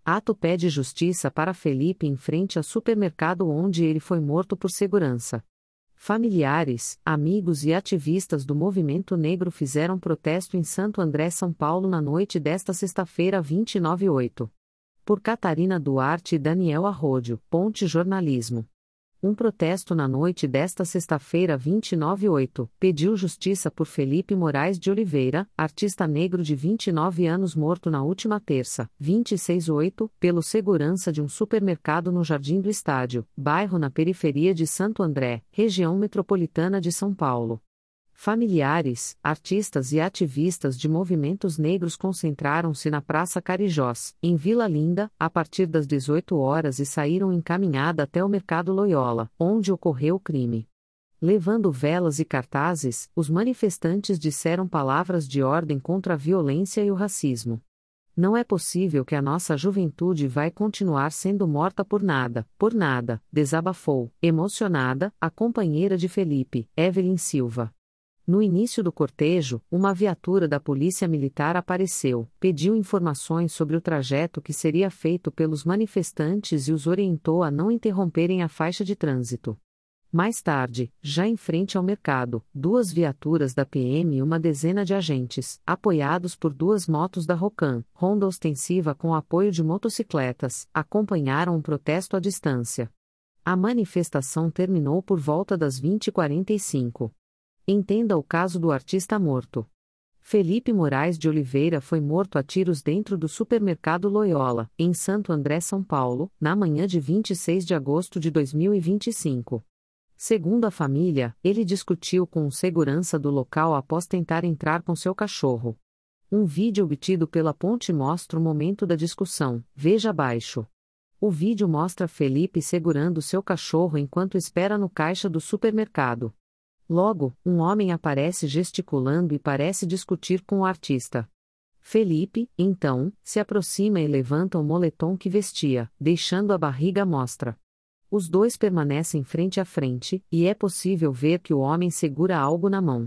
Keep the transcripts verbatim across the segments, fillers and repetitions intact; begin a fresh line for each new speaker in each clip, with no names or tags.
Ato pede justiça para Felipe em frente a supermercado onde ele foi morto por segurança. Familiares, amigos e ativistas do movimento negro fizeram protesto em Santo André, São Paulo na noite desta sexta-feira vinte e nove de agosto. Por Catarina Duarte e Daniel Arrodio, Ponte Jornalismo. Um protesto na noite desta sexta-feira vinte e nove de agosto pediu justiça por Felipe Moraes de Oliveira, artista negro de vinte e nove anos morto na última terça, vinte e seis de agosto, pelo segurança de um supermercado no Jardim do Estádio, bairro na periferia de Santo André, região metropolitana de São Paulo. Familiares, artistas e ativistas de movimentos negros concentraram-se na Praça Carijós, em Vila Linda, a partir das dezoito horas e saíram encaminhada até o Mercado Loyola, onde ocorreu o crime. Levando velas e cartazes, os manifestantes disseram palavras de ordem contra a violência e o racismo. Não é possível que a nossa juventude vai continuar sendo morta por nada, por nada, desabafou, emocionada, a companheira de Felipe, Evelyn Silva. No início do cortejo, uma viatura da Polícia Militar apareceu, pediu informações sobre o trajeto que seria feito pelos manifestantes e os orientou a não interromperem a faixa de trânsito. Mais tarde, já em frente ao mercado, duas viaturas da P M e uma dezena de agentes, apoiados por duas motos da Rocan, Honda ostensiva com apoio de motocicletas, acompanharam o protesto à distância. A manifestação terminou por volta das vinte e quarenta e cinco. Entenda o caso do artista morto. Felipe Moraes de Oliveira foi morto a tiros dentro do supermercado Loyola, em Santo André, São Paulo, na manhã de vinte e seis de agosto de dois mil e vinte e cinco. Segundo a família, ele discutiu com o segurança do local após tentar entrar com seu cachorro. Um vídeo obtido pela Ponte mostra o momento da discussão, veja abaixo. O vídeo mostra Felipe segurando seu cachorro enquanto espera no caixa do supermercado. Logo, um homem aparece gesticulando e parece discutir com o artista. Felipe, então, se aproxima e levanta o moletom que vestia, deixando a barriga à mostra. Os dois permanecem frente a frente, e é possível ver que o homem segura algo na mão.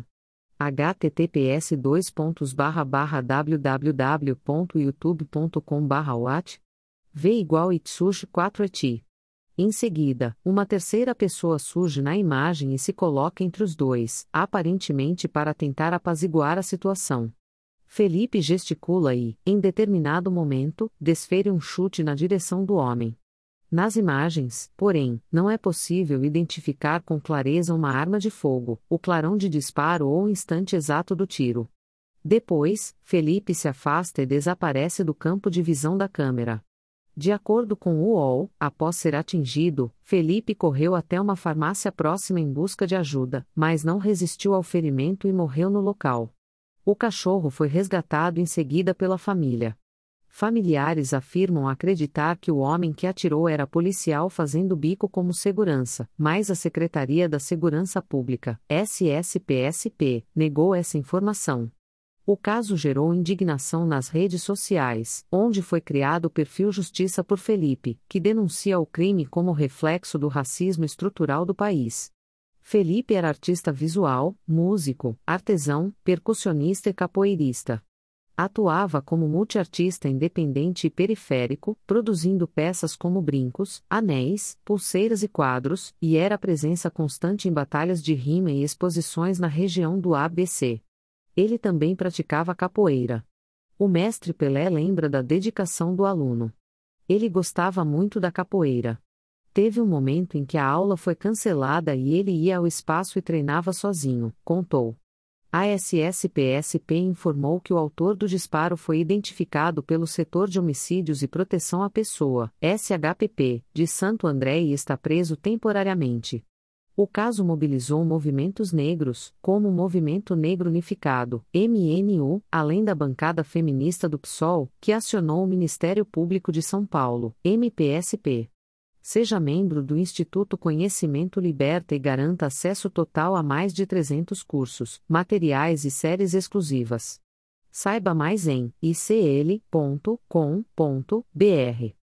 h t t p s dois pontos barra barra w w w ponto youtube ponto com barra wat v igual itsush quatro eti. Em seguida, uma terceira pessoa surge na imagem e se coloca entre os dois, aparentemente para tentar apaziguar a situação. Felipe gesticula e, em determinado momento, desfere um chute na direção do homem. Nas imagens, porém, não é possível identificar com clareza uma arma de fogo, o clarão de disparo ou o instante exato do tiro. Depois, Felipe se afasta e desaparece do campo de visão da câmera. De acordo com o U O L, após ser atingido, Felipe correu até uma farmácia próxima em busca de ajuda, mas não resistiu ao ferimento e morreu no local. O cachorro foi resgatado em seguida pela família. Familiares afirmam acreditar que o homem que atirou era policial fazendo bico como segurança, mas a Secretaria da Segurança Pública, S S P S P, negou essa informação. O caso gerou indignação nas redes sociais, onde foi criado o perfil Justiça por Felipe, que denuncia o crime como reflexo do racismo estrutural do país. Felipe era artista visual, músico, artesão, percussionista e capoeirista. Atuava como multiartista independente e periférico, produzindo peças como brincos, anéis, pulseiras e quadros, e era presença constante em batalhas de rima e exposições na região do A B C. Ele também praticava capoeira. O mestre Pelé lembra da dedicação do aluno. Ele gostava muito da capoeira. Teve um momento em que a aula foi cancelada e ele ia ao espaço e treinava sozinho, contou. A S S P S P informou que o autor do disparo foi identificado pelo Setor de Homicídios e Proteção à Pessoa, S H P P, de Santo André e está preso temporariamente. O caso mobilizou movimentos negros, como o Movimento Negro Unificado, M N U, além da bancada feminista do P SOL, que acionou o Ministério Público de São Paulo, M P S P. Seja membro do Instituto Conhecimento Liberta e garanta acesso total a mais de trezentos cursos, materiais e séries exclusivas. Saiba mais em i c l ponto com ponto b r.